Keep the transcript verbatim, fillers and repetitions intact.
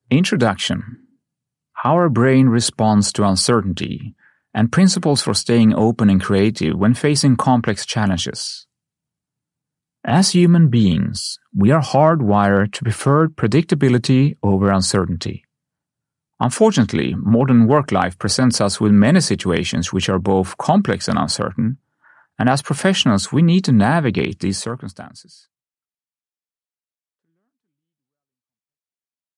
Introduction. How our brain responds to uncertainty, and principles for staying open and creative when facing complex challenges. As human beings, we are hardwired to prefer predictability over uncertainty. Unfortunately, modern work life presents us with many situations which are both complex and uncertain, and as professionals we need to navigate these circumstances.